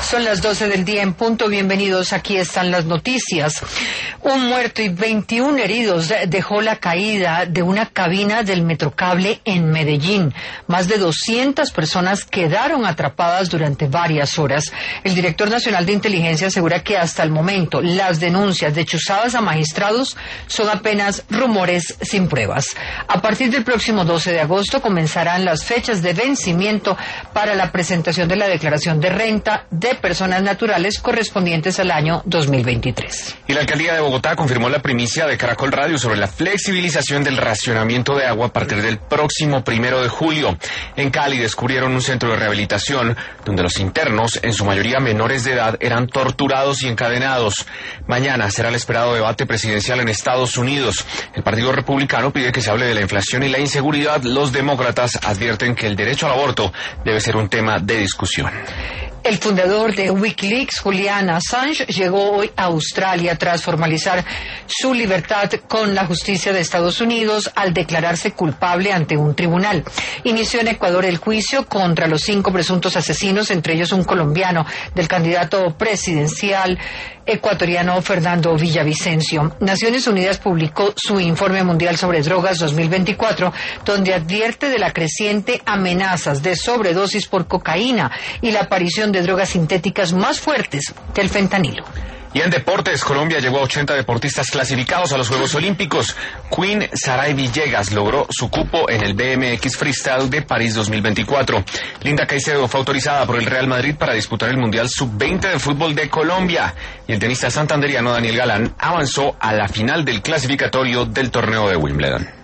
Son las 12 del día en punto. Bienvenidos. Aquí están las noticias. Un muerto y 21 heridos dejó la caída de una cabina del Metrocable en Medellín. Más de 200 personas quedaron atrapadas durante varias horas. El director nacional de inteligencia asegura que hasta el momento las denuncias de chuzadas a magistrados son apenas rumores sin pruebas. A partir del próximo 12 de agosto comenzarán las fechas de vencimiento para la presentación de la declaración de renta de personas naturales correspondientes al año 2023. Y la alcaldía de Bogotá confirmó la primicia de Caracol Radio sobre la flexibilización del racionamiento de agua a partir del próximo 1 de julio. En Cali descubrieron un centro de rehabilitación donde los internos, en su mayoría menores de edad, eran torturados y encadenados. Mañana será el esperado debate presidencial en Estados Unidos. El Partido Republicano pide que se hable de la inflación y la inseguridad. Los demócratas advierten que el derecho al aborto debe ser un tema de discusión. El fundador de Wikileaks, Julian Assange, llegó hoy a Australia tras formalizar su libertad con la justicia de Estados Unidos al declararse culpable ante un tribunal. Inició en Ecuador el juicio contra los 5 presuntos asesinos, entre ellos un colombiano, del candidato presidencial ecuatoriano Fernando Villavicencio. Naciones Unidas publicó su Informe Mundial sobre Drogas 2024, donde advierte de la creciente amenazas de sobredosis por cocaína y la aparición de drogas sintéticas más fuertes que el fentanilo. Y en deportes, Colombia llegó a 80 deportistas clasificados a los Juegos Olímpicos. Queen Saray Villegas logró su cupo en el BMX Freestyle de París 2024. Linda Caicedo fue autorizada por el Real Madrid para disputar el Mundial Sub-20 de fútbol de Colombia. Y el tenista santanderiano Daniel Galán avanzó a la final del clasificatorio del torneo de Wimbledon.